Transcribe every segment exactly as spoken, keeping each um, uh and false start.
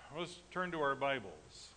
let's turn to our Bibles.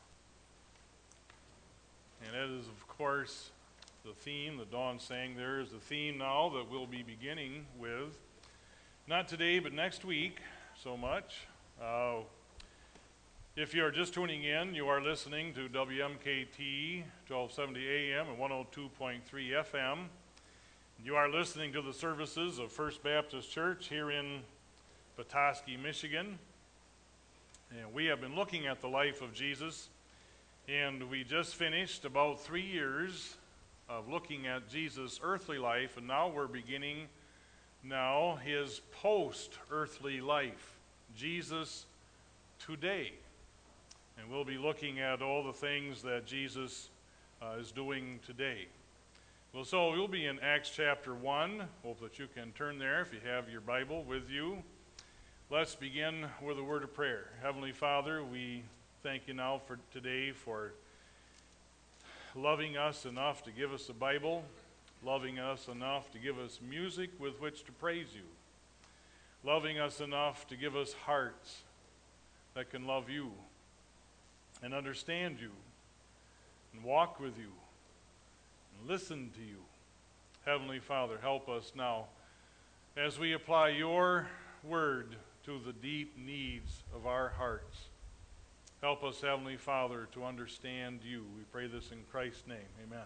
And that is, of course, the theme that Dawn sang there is the theme now that we'll be beginning with. Not today, but next week, so much. Uh, if you are just tuning in, you are listening to W M K T twelve seventy A M and one oh two point three F M. You are listening to the services of First Baptist Church here in Petoskey, Michigan. And we have been looking at the life of Jesus, and we just finished about three years of looking at Jesus' earthly life, and now we're beginning now his post-earthly life, Jesus today. And we'll be looking at all the things that Jesus uh, is doing today. Well, so we'll be in Acts chapter one. Hope that you can turn there if you have your Bible with you. Let's begin with a word of prayer. Heavenly Father, we thank you now for today for loving us enough to give us a Bible, loving us enough to give us music with which to praise you, loving us enough to give us hearts that can love you and understand you and walk with you and listen to you. Heavenly Father, help us now as we apply your word to the deep needs of our hearts. Help us, Heavenly Father, to understand you. We pray this in Christ's name. Amen.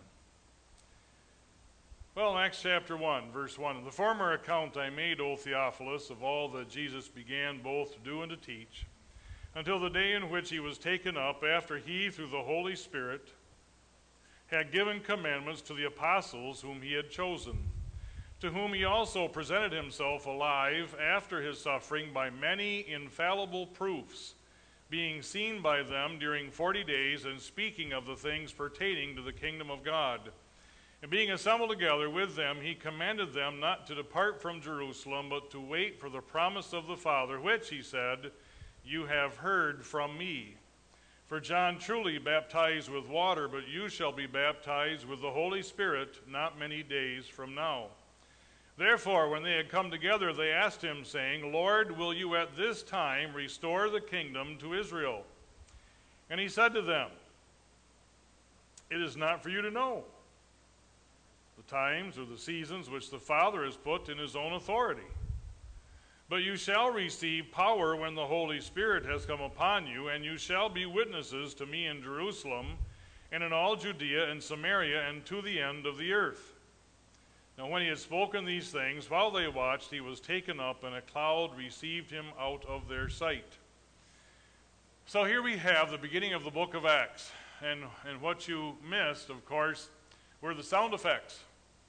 Well, Acts chapter one, verse one. In the former account I made, O Theophilus, of all that Jesus began both to do and to teach, until the day in which he was taken up, after he, through the Holy Spirit, had given commandments to the apostles whom he had chosen, to whom he also presented himself alive after his suffering by many infallible proofs, being seen by them during forty days, and speaking of the things pertaining to the kingdom of God. And being assembled together with them, he commanded them not to depart from Jerusalem, but to wait for the promise of the Father, which, he said, you have heard from me. For John truly baptized with water, but you shall be baptized with the Holy Spirit not many days from now. Therefore, when they had come together, they asked him, saying, Lord, will you at this time restore the kingdom to Israel? And he said to them, it is not for you to know the times or the seasons which the Father has put in his own authority. But you shall receive power when the Holy Spirit has come upon you, and you shall be witnesses to me in Jerusalem, and in all Judea and Samaria, and to the end of the earth. Now when he had spoken these things, while they watched, he was taken up, and a cloud received him out of their sight. So here we have the beginning of the book of Acts. And, and what you missed, of course, were the sound effects.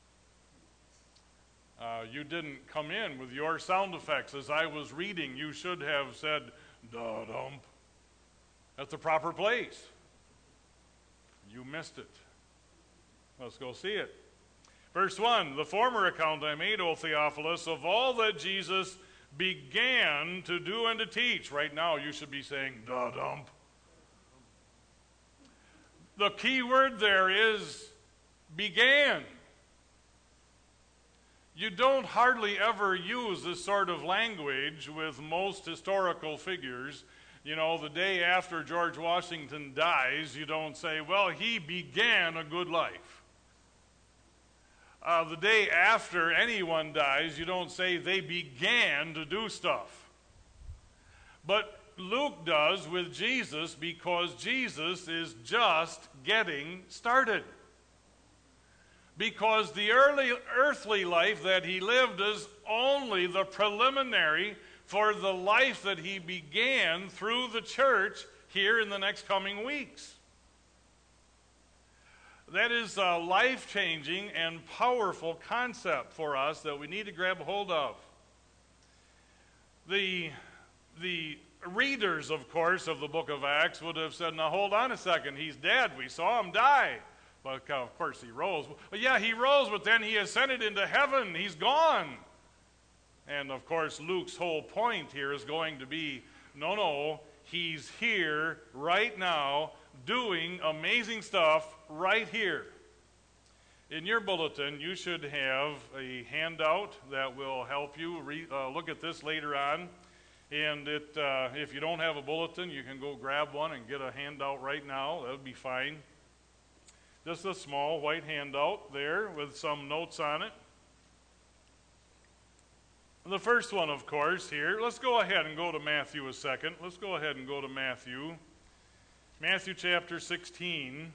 Uh, you didn't come in with your sound effects. As I was reading, you should have said, da-dump, at the proper place. You missed it. Let's go see it. Verse one, the former account I made, O Theophilus, of all that Jesus began to do and to teach. Right now you should be saying, da-dump. The key word there is began. You don't hardly ever use this sort of language with most historical figures. You know, the day after George Washington dies, you don't say, well, he began a good life. Uh, the day after anyone dies, you don't say they began to do stuff. But Luke does with Jesus, because Jesus is just getting started. Because the early earthly life that he lived is only the preliminary for the life that he began through the church here in the next coming weeks. That is a life-changing and powerful concept for us that we need to grab hold of. The, the readers, of course, of the book of Acts would have said, now hold on a second, he's dead, we saw him die. But of course he rose. But yeah, he rose, but then he ascended into heaven, he's gone. And of course Luke's whole point here is going to be, no, no, he's here right now, doing amazing stuff right here. In your bulletin, you should have a handout that will help you re, uh, look at this later on. And it, uh, if you don't have a bulletin, you can go grab one and get a handout right now. That would be fine. Just a small white handout there with some notes on it. The first one, of course, here. Let's go ahead and go to Matthew a second. Let's go ahead and go to Matthew. Matthew chapter sixteen.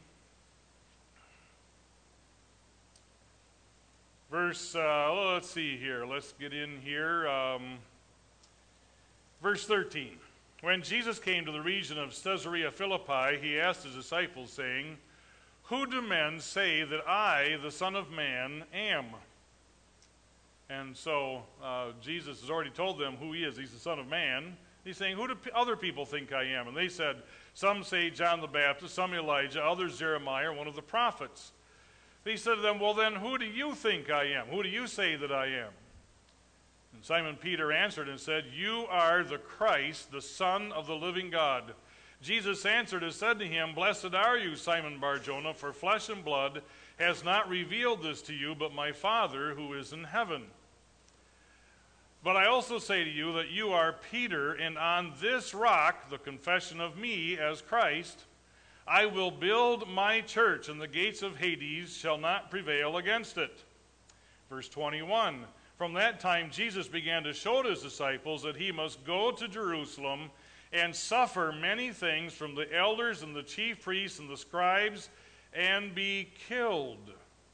Verse, uh, let's see here. Let's get in here. Um, verse thirteen. When Jesus came to the region of Caesarea Philippi, he asked his disciples, saying, "Who do men say that I, the Son of Man, am?" And so uh, Jesus has already told them who he is. He's the Son of Man. He's saying, who do p- other people think I am? And they said, some say John the Baptist, some Elijah, others Jeremiah, or one of the prophets. He said to them, well then, who do you think I am? Who do you say that I am? And Simon Peter answered and said, you are the Christ, the Son of the living God. Jesus answered and said to him, blessed are you, Simon Bar-Jonah, for flesh and blood has not revealed this to you, but my Father who is in heaven. But I also say to you that you are Peter, and on this rock, the confession of me as Christ, I will build my church, and the gates of Hades shall not prevail against it. Verse twenty-one, from that time Jesus began to show to his disciples that he must go to Jerusalem and suffer many things from the elders and the chief priests and the scribes, and be killed.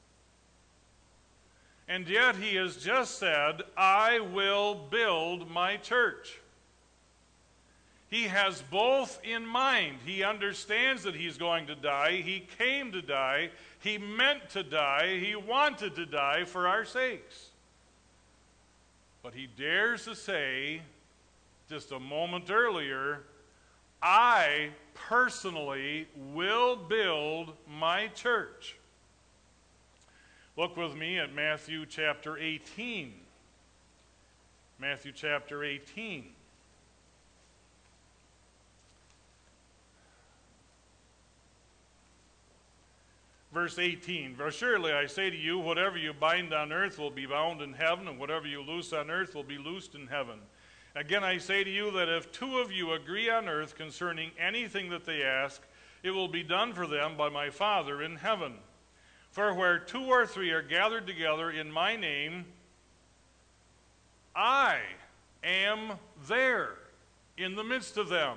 And yet he has just said, I will build my church. He has both in mind. He understands that he's going to die. He came to die. He meant to die. He wanted to die for our sakes. But he dares to say, just a moment earlier, I personally will build my church. Look with me at Matthew chapter eighteen. Matthew chapter eighteen. Verse eighteen, for surely I say to you, whatever you bind on earth will be bound in heaven, and whatever you loose on earth will be loosed in heaven. Again I say to you that if two of you agree on earth concerning anything that they ask, it will be done for them by my Father in heaven. For where two or three are gathered together in my name, I am there in the midst of them.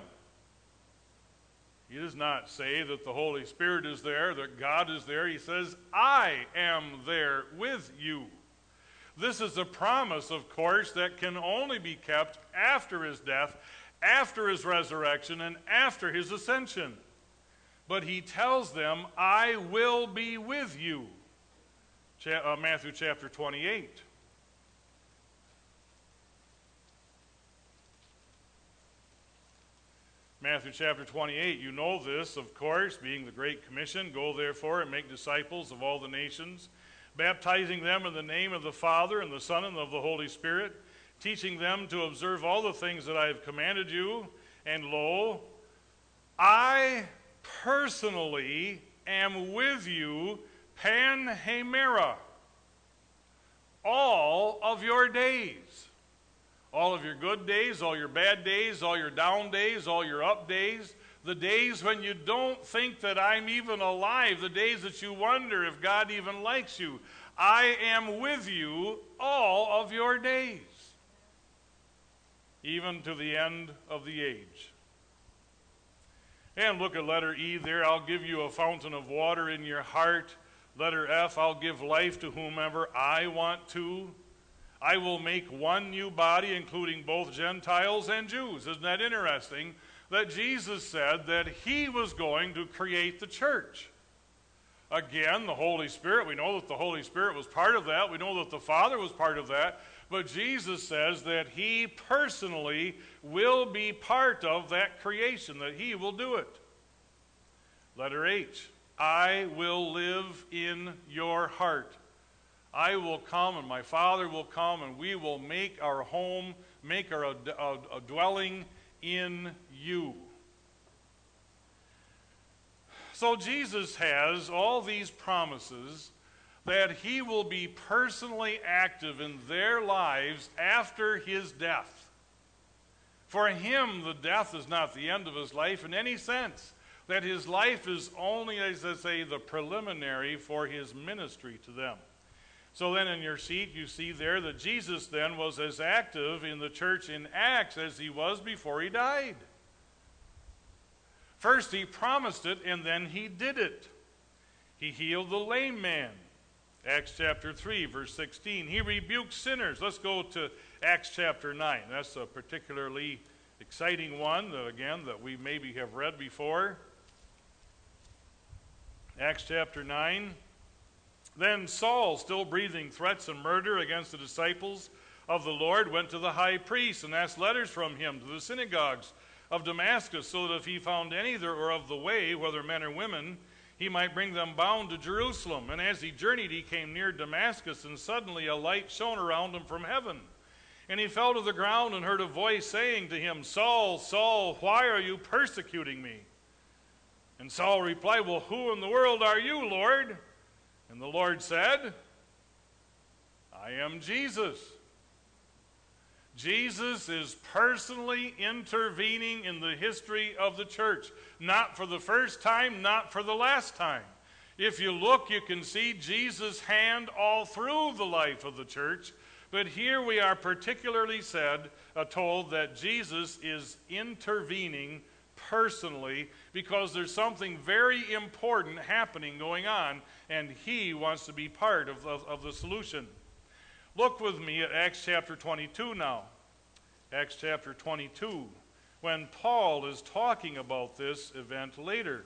He does not say that the Holy Spirit is there, that God is there. He says, I am there with you. This is a promise, of course, that can only be kept after his death, after his resurrection, and after his ascension. But he tells them, I will be with you. Cha- uh, Matthew chapter twenty-eight. Matthew chapter twenty-eight, you know this, of course, being the Great Commission. Go therefore and make disciples of all the nations, baptizing them in the name of the Father and the Son and of the Holy Spirit, teaching them to observe all the things that I have commanded you. And lo, I personally am with you, panhemera, all of your days. All of your good days, all your bad days, all your down days, all your up days, the days when you don't think that I'm even alive, the days that you wonder if God even likes you. I am with you all of your days, even to the end of the age. And look at letter E there. I'll give you a fountain of water in your heart. Letter F, I'll give life to whomever I want to. I will make one new body, including both Gentiles and Jews. Isn't that interesting? That Jesus said that he was going to create the church. Again, the Holy Spirit, we know that the Holy Spirit was part of that. We know that the Father was part of that. But Jesus says that he personally will be part of that creation, that he will do it. Letter H, I will live in your heart. I will come and my Father will come and we will make our home, make our a, a, a dwelling in you. So Jesus has all these promises that he will be personally active in their lives after his death. For him, the death is not the end of his life in any sense. That his life is only, as I say, the preliminary for his ministry to them. So then in your seat, you see there that Jesus then was as active in the church in Acts as he was before he died. First he promised it, and then he did it. He healed the lame man. Acts chapter three, verse sixteen. He rebuked sinners. Let's go to Acts chapter nine. That's a particularly exciting one, that, again, that we maybe have read before. Acts chapter nine. Then Saul, still breathing threats and murder against the disciples of the Lord, went to the high priest and asked letters from him to the synagogues of Damascus, so that if he found any that were of the way, whether men or women, he might bring them bound to Jerusalem. And as he journeyed, he came near Damascus, and suddenly a light shone around him from heaven. And he fell to the ground and heard a voice saying to him, Saul, Saul, why are you persecuting me? And Saul replied, Well, who in the world are you, Lord? And the Lord said, I am Jesus. Jesus is personally intervening in the history of the church. Not for the first time, not for the last time. If you look, you can see Jesus' hand all through the life of the church. But here we are particularly said, uh, told that Jesus is intervening personally because there's something very important happening going on, and he wants to be part of, of, of the solution. Look with me at Acts chapter twenty-two now. Acts chapter twenty-two, when Paul is talking about this event later.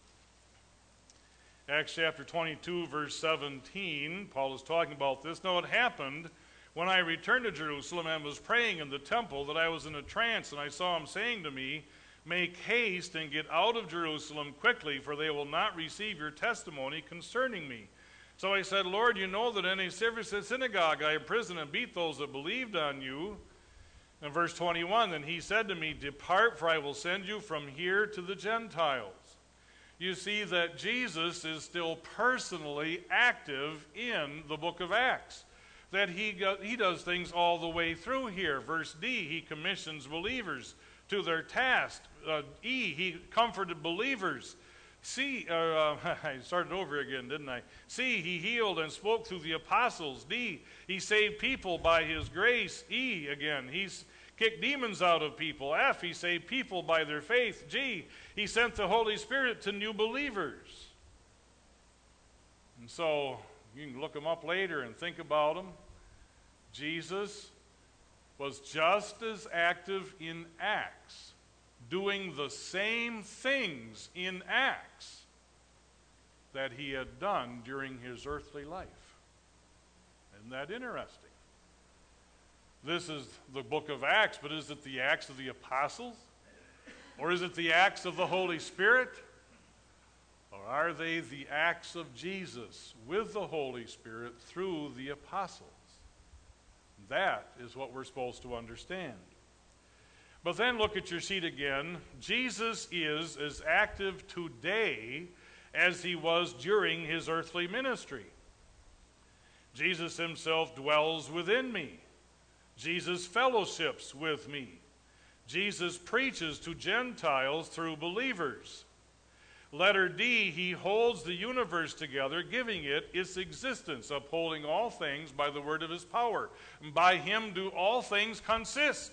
Acts chapter twenty-two, verse seventeen, Paul is talking about this. Now it happened when I returned to Jerusalem and was praying in the temple that I was in a trance, and I saw him saying to me, Make haste and get out of Jerusalem quickly, for they will not receive your testimony concerning me. So I said, Lord, you know that in a synagogue I imprisoned and beat those that believed on you. In verse twenty-one, then he said to me, Depart, for I will send you from here to the Gentiles. You see that Jesus is still personally active in the book of Acts. That he, got, he does things all the way through here. Verse D, he commissions believers to their task. Uh, E, he comforted believers. C, uh, uh, I started over again, didn't I? C, he healed and spoke through the apostles. D, he saved people by his grace. E, again, he's kicked demons out of people. F, he saved people by their faith. G, he sent the Holy Spirit to new believers. And so you can look them up later and think about them. Jesus was just as active in Acts, doing the same things in Acts that he had done during his earthly life. Isn't that interesting? This is the book of Acts, but is it the Acts of the apostles? Or is it the Acts of the Holy Spirit? Or are they the acts of Jesus with the Holy Spirit through the apostles? That is what we're supposed to understand. But then look at your seat again. Jesus is as active today as he was during his earthly ministry. Jesus himself dwells within me. Jesus fellowships with me. Jesus preaches to Gentiles through believers. Letter D, he holds the universe together, giving it its existence, upholding all things by the word of his power. And by him do all things consist.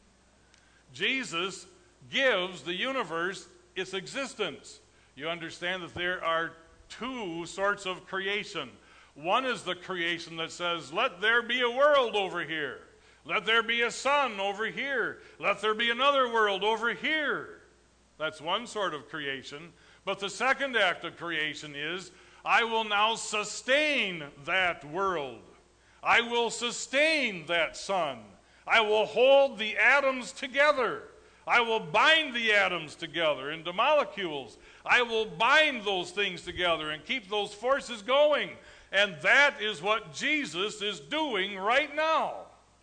Jesus gives the universe its existence. You understand that there are two sorts of creation. One is the creation that says, let there be a world over here. Let there be a sun over here. Let there be another world over here. That's one sort of creation. But the second act of creation is, I will now sustain that world. I will sustain that sun. I will hold the atoms together. I will bind the atoms together into molecules. I will bind those things together and keep those forces going. And that is what Jesus is doing right now.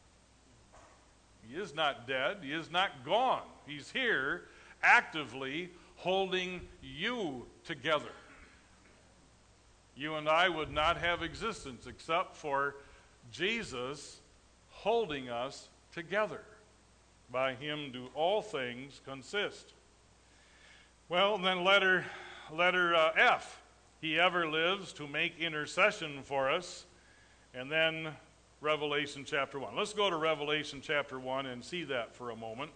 He is not dead. He is not gone. He's here actively holding you together. You and I would not have existence except for Jesus holding us together. By him do all things consist. Well, then letter, letter uh, F. He ever lives to make intercession for us. And then Revelation chapter one. Let's go to Revelation chapter one and see that for a moment.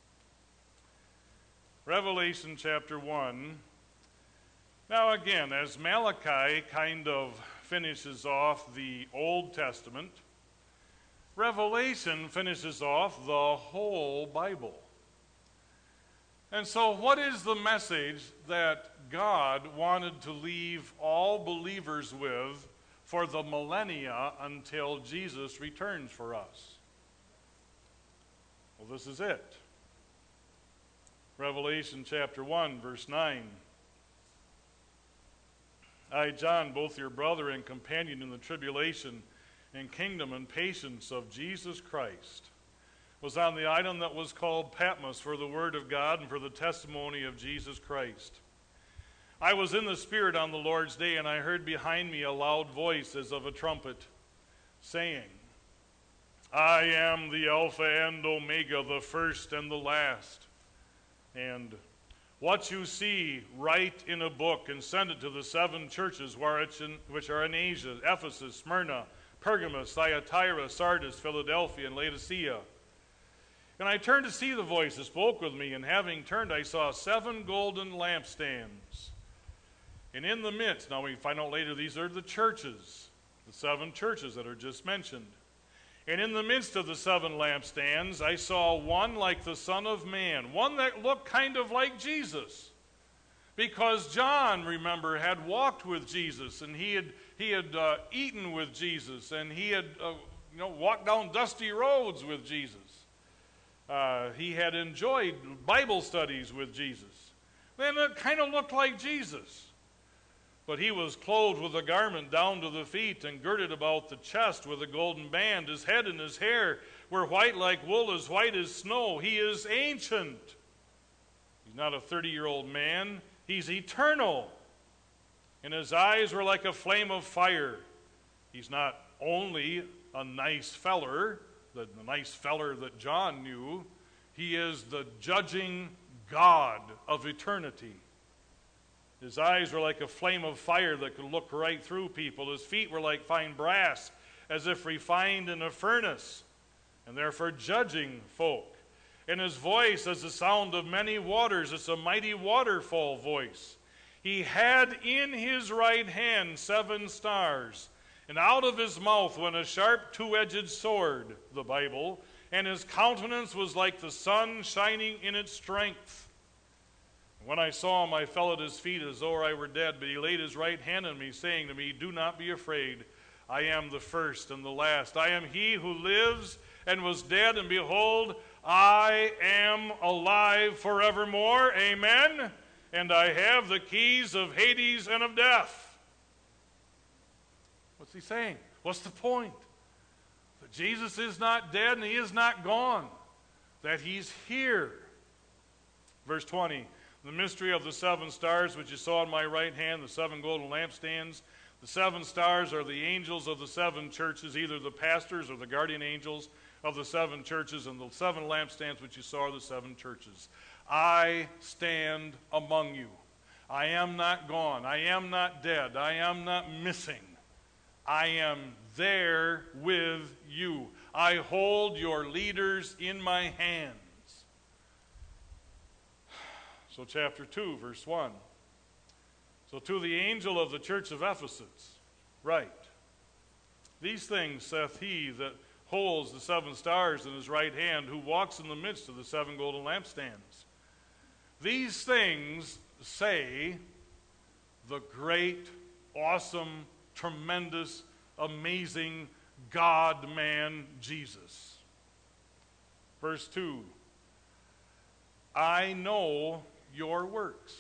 Revelation chapter one. Now again, as Malachi kind of finishes off the Old Testament, Revelation finishes off the whole Bible. And so what is the message that God wanted to leave all believers with for the millennia until Jesus returns for us? Well, this is it. Revelation chapter one, verse nine. I, John, both your brother and companion in the tribulation and kingdom and patience of Jesus Christ, was on the island that was called Patmos for the word of God and for the testimony of Jesus Christ. I was in the Spirit on the Lord's day, and I heard behind me a loud voice as of a trumpet, saying, I am the Alpha and Omega, the first and the last. And what you see, write in a book and send it to the seven churches which are in Asia, Ephesus, Smyrna, Pergamos, Thyatira, Sardis, Philadelphia, and Laodicea. And I turned to see the voice that spoke with me, and having turned, I saw seven golden lampstands. And in the midst, now we find out later these are the churches, the seven churches that are just mentioned. And in the midst of the seven lampstands, I saw one like the Son of Man, one that looked kind of like Jesus. Because John, remember, had walked with Jesus, and he had he had uh, eaten with Jesus, and he had uh, you know walked down dusty roads with Jesus. Uh, he had enjoyed Bible studies with Jesus. Then it kind of looked like Jesus. But he was clothed with a garment down to the feet and girded about the chest with a golden band. His head and his hair were white like wool, as white as snow. He is ancient. He's not a thirty-year-old man. He's eternal. And his eyes were like a flame of fire. He's not only a nice feller, the, the nice feller that John knew. He is the judging God of eternity. His eyes were like a flame of fire that could look right through people. His feet were like fine brass, as if refined in a furnace, and therefore judging folk. And his voice as the sound of many waters. It's a mighty waterfall voice. He had in his right hand seven stars, and out of his mouth went a sharp two-edged sword, the Bible, and his countenance was like the sun shining in its strength. When I saw him, I fell at his feet as though I were dead, but he laid his right hand on me, saying to me, do not be afraid. I am the first and the last. I am he who lives and was dead, and behold, I am alive forevermore. Amen. And I have the keys of Hades and of death. What's he saying? What's the point? That Jesus is not dead and he is not gone. That he's here. Verse twenty. The mystery of the seven stars which you saw in my right hand, the seven golden lampstands. The seven stars are the angels of the seven churches, either the pastors or the guardian angels of the seven churches, and the seven lampstands which you saw are the seven churches. I stand among you. I am not gone. I am not dead. I am not missing. I am there with you. I hold your leaders in my hand. So chapter two, verse one. So to the angel of the church of Ephesus, write, these things saith he that holds the seven stars in his right hand, who walks in the midst of the seven golden lampstands. These things say the great, awesome, tremendous, amazing God-man Jesus. Verse two. I know your works.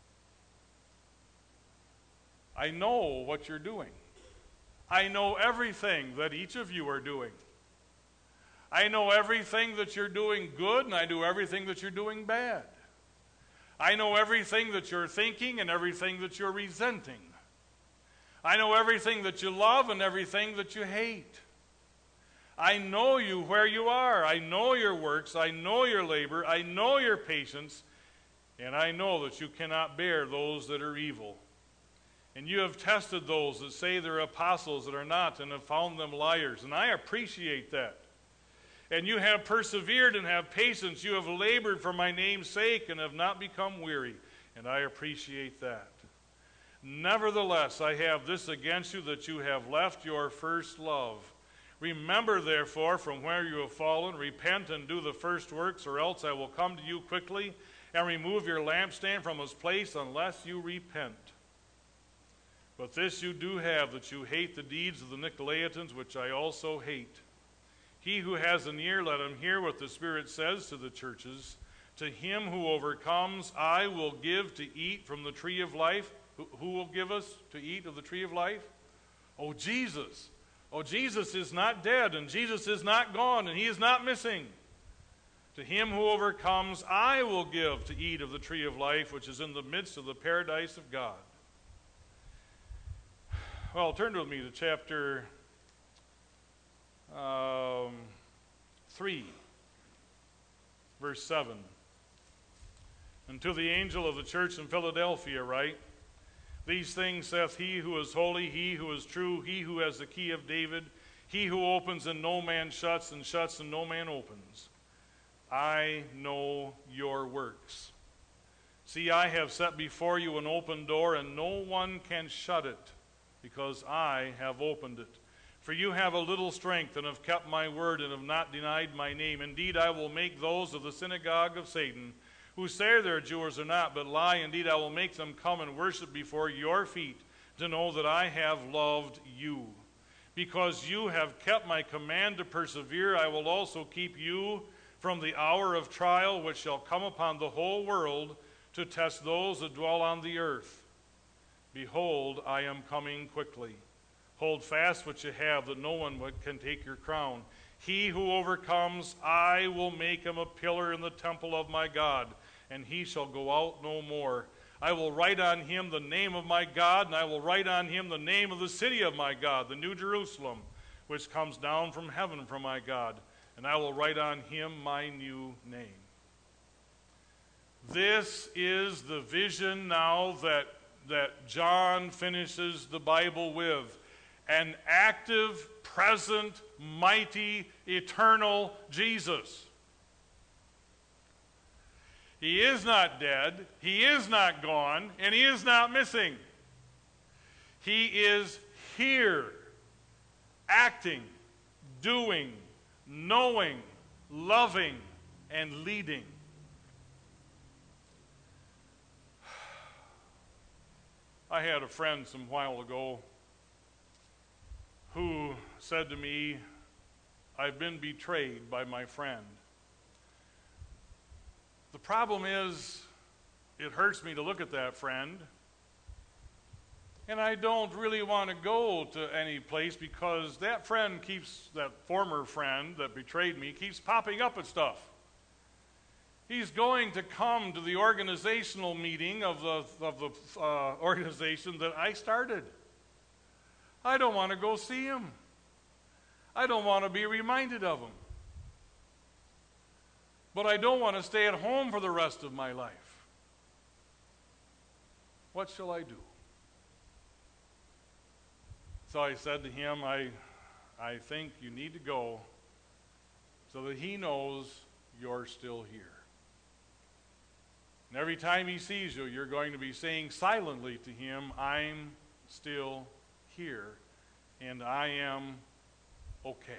I know what you're doing. I know everything that each of you are doing. I know everything that you're doing good, and I know everything that you're doing bad. I know everything that you're thinking and everything that you're resenting. I know everything that you love and everything that you hate. I know you where you are. I know your works. I know your labor. I know your patience. And I know that you cannot bear those that are evil. And you have tested those that say they're apostles that are not, and have found them liars. And I appreciate that. And you have persevered and have patience. You have labored for my name's sake and have not become weary. And I appreciate that. Nevertheless, I have this against you, that you have left your first love. Remember, therefore, from where you have fallen, repent and do the first works, or else I will come to you quickly and remove your lampstand from its place unless you repent. But this you do have, that you hate the deeds of the Nicolaitans, which I also hate. He who has an ear, let him hear what the Spirit says to the churches. To him who overcomes, I will give to eat from the tree of life. Who will give us to eat of the tree of life? Oh, Jesus. Oh, Jesus is not dead, and Jesus is not gone, and he is not missing. To him who overcomes, I will give to eat of the tree of life, which is in the midst of the paradise of God. Well, turn with me to chapter um, three, verse seven. And to the angel of the church in Philadelphia write, these things saith he who is holy, he who is true, he who has the key of David, he who opens and no man shuts, and shuts and no man opens. I know your works. See, I have set before you an open door, and no one can shut it, because I have opened it. For you have a little strength, and have kept my word, and have not denied my name. Indeed, I will make those of the synagogue of Satan, who say they're Jews are not, but lie. Indeed, I will make them come and worship before your feet, to know that I have loved you. Because you have kept my command to persevere, I will also keep you from the hour of trial, which shall come upon the whole world, to test those that dwell on the earth. Behold, I am coming quickly. Hold fast what you have, that no one can take your crown. He who overcomes, I will make him a pillar in the temple of my God, and he shall go out no more. I will write on him the name of my God, and I will write on him the name of the city of my God, the New Jerusalem, which comes down from heaven from my God, and I will write on him my new name. This is the vision now that, that John finishes the Bible with. An active, present, mighty, eternal Jesus. He is not dead, he is not gone, and he is not missing. He is here, acting, doing, knowing, loving, and leading. I had a friend some while ago who said to me, I've been betrayed by my friend. The problem is, it hurts me to look at that friend, and I don't really want to go to any place because that friend keeps, that former friend that betrayed me, keeps popping up at stuff. He's going to come to the organizational meeting of the, of the uh, organization that I started. I don't want to go see him. I don't want to be reminded of him. But I don't want to stay at home for the rest of my life. What shall I do? So I said to him, I, I think you need to go so that he knows you're still here. And every time he sees you, you're going to be saying silently to him, I'm still here, and I am okay.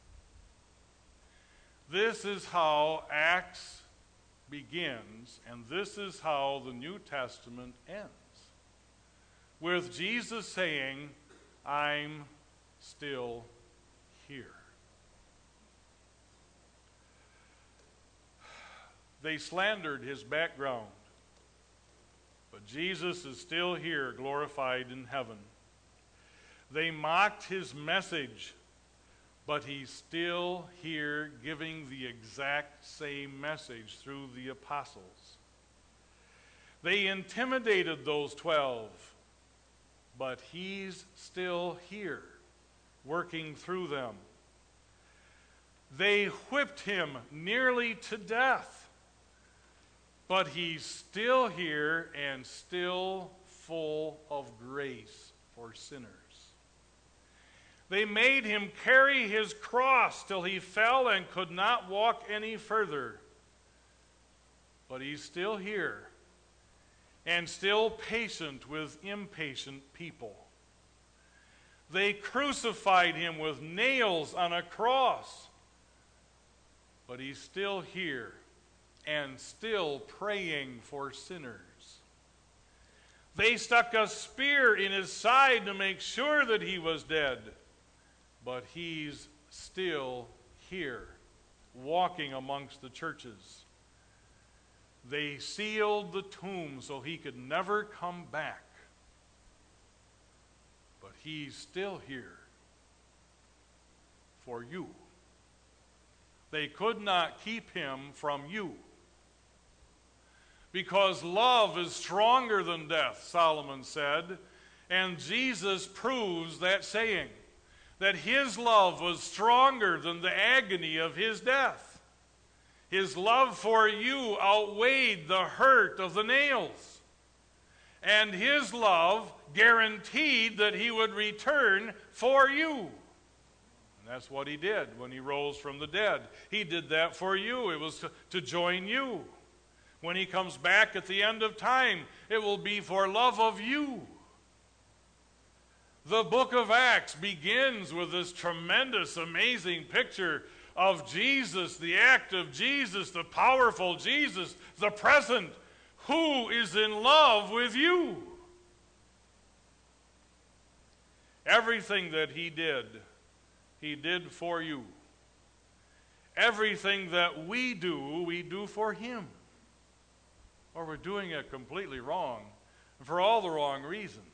This is how Acts begins, and this is how the New Testament ends. With Jesus saying, I'm still here. They slandered his background, but Jesus is still here, glorified in heaven. They mocked his message, but he's still here giving the exact same message through the apostles. They intimidated those twelve, but he's still here working through them. They whipped him nearly to death. But he's still here and still full of grace for sinners. They made him carry his cross till he fell and could not walk any further. But he's still here and still patient with impatient people. They crucified him with nails on a cross. But he's still here and still praying for sinners. They stuck a spear in his side to make sure that he was dead. But he's still here, walking amongst the churches. They sealed the tomb so he could never come back. But he's still here for you. They could not keep him from you. Because love is stronger than death, Solomon said, and Jesus proves that saying, that his love was stronger than the agony of his death. His love for you outweighed the hurt of the nails. And his love guaranteed that he would return for you. And that's what he did when he rose from the dead. He did that for you. It was to, to join you. When he comes back at the end of time, it will be for love of you. The book of Acts begins with this tremendous, amazing picture of Jesus, the active Jesus, the powerful Jesus, the present, who is in love with you. Everything that he did, he did for you. Everything that we do, we do for him. Or we're doing it completely wrong, and for all the wrong reasons.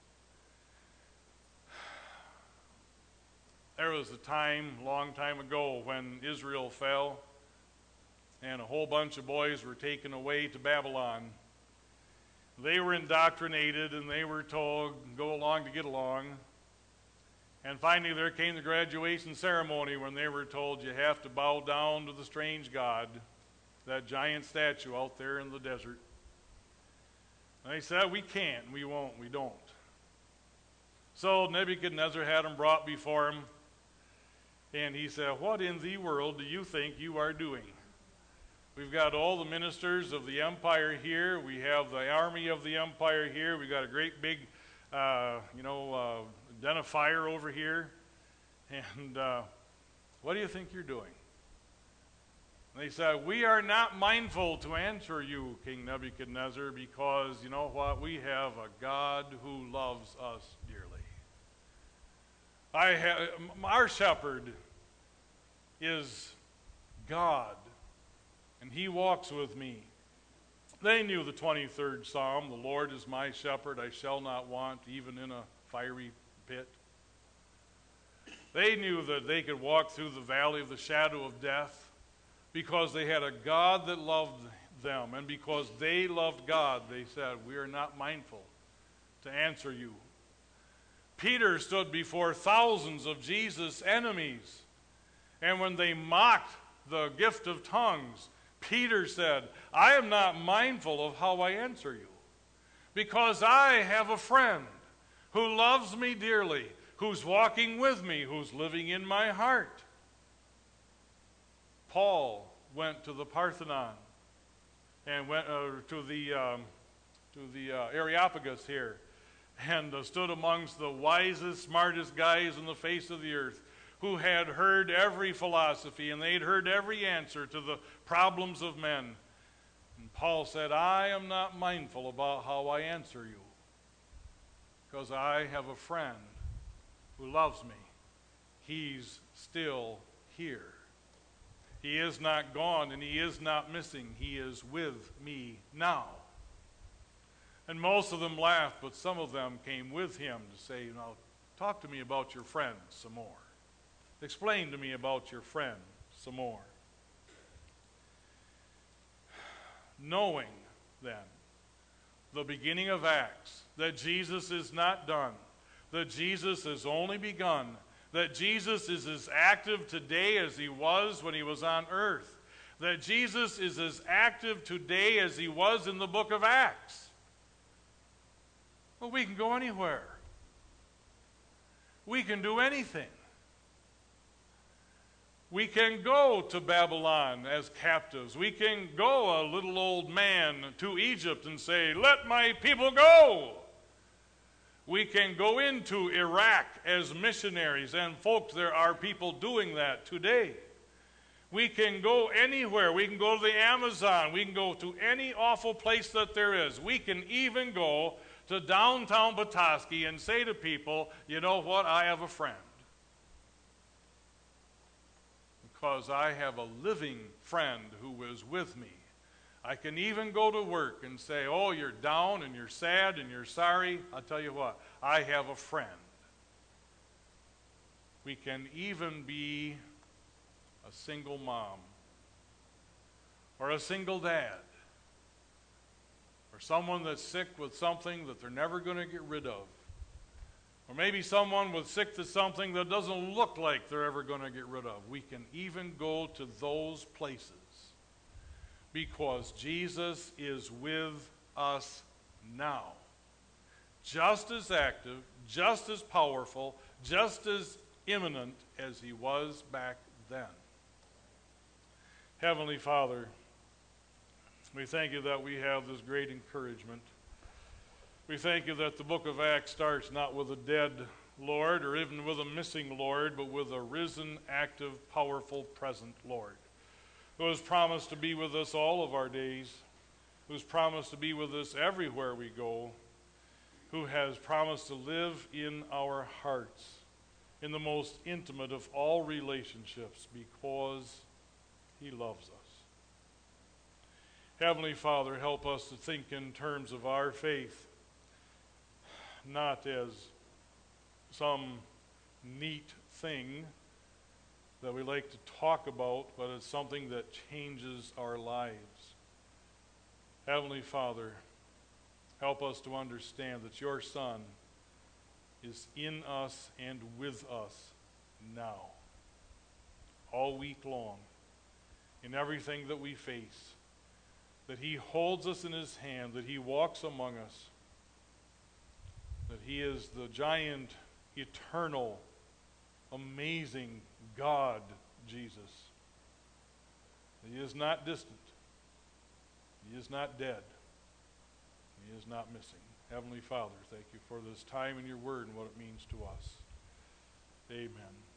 There was a time, long time ago, when Israel fell, and a whole bunch of boys were taken away to Babylon. They were indoctrinated, and they were told, go along to get along. And finally there came the graduation ceremony when they were told, you have to bow down to the strange God, that giant statue out there in the desert. And they said, we can't, we won't, we don't. So Nebuchadnezzar had them brought before him. And he said, what in the world do you think you are doing? We've got all the ministers of the empire here. We have the army of the empire here. We've got a great big, uh, you know, uh, den of fire over here. And uh, what do you think you're doing? And they said, we are not mindful to answer you, King Nebuchadnezzar, because, you know what, we have a God who loves us dearly. I have, our shepherd is God, and he walks with me. They knew the twenty-third Psalm, the Lord is my shepherd, I shall not want, even in a fiery pit. They knew that they could walk through the valley of the shadow of death because they had a God that loved them, and because they loved God, they said, we are not mindful to answer you. Peter stood before thousands of Jesus' enemies, and when they mocked the gift of tongues, Peter said, I am not mindful of how I answer you, because I have a friend who loves me dearly, who's walking with me, who's living in my heart. Paul went to the Parthenon and went uh, to the, um, to the uh, Areopagus here, and uh, stood amongst the wisest, smartest guys on the face of the earth who had heard every philosophy, and they'd heard every answer to the problems of men. And Paul said, I am not mindful about how I answer you, because I have a friend who loves me. He's still here. He is not gone, and he is not missing. He is with me now. And most of them laughed, but some of them came with him to say, you know, talk to me about your friend some more. Explain to me about your friend some more. Knowing, then, the beginning of Acts, that Jesus is not done, that Jesus has only begun, that Jesus is as active today as he was when he was on earth, that Jesus is as active today as he was in the book of Acts. Well, we can go anywhere. We can do anything. We can go to Babylon as captives. We can go, a little old man, to Egypt and say, "Let my people go." We can go into Iraq as missionaries, and folks, there are people doing that today. We can go anywhere. We can go to the Amazon. We can go to any awful place that there is. We can even go to downtown Petoskey and say to people, "You know what? I have a friend. Because I have a living friend who is with me." I can even go to work and say, "Oh, you're down and you're sad and you're sorry." I'll tell you what, I have a friend. We can even be a single mom or a single dad or someone that's sick with something that they're never going to get rid of. Or maybe someone with sick to something that doesn't look like they're ever going to get rid of. We can even go to those places because Jesus is with us now. Just as active, just as powerful, just as imminent as he was back then. Heavenly Father, we thank you that we have this great encouragement. We thank you that the book of Acts starts not with a dead Lord or even with a missing Lord, but with a risen, active, powerful, present Lord, who has promised to be with us all of our days, who has promised to be with us everywhere we go, who has promised to live in our hearts in the most intimate of all relationships because he loves us. Heavenly Father, help us to think in terms of our faith, not as some neat thing that we like to talk about, but as something that changes our lives. Heavenly Father, help us to understand that your Son is in us and with us now, all week long, in everything that we face, that he holds us in his hand, that he walks among us, that he is the giant, eternal, amazing God, Jesus. He is not distant. He is not dead. He is not missing. Heavenly Father, thank you for this time in your word and what it means to us. Amen.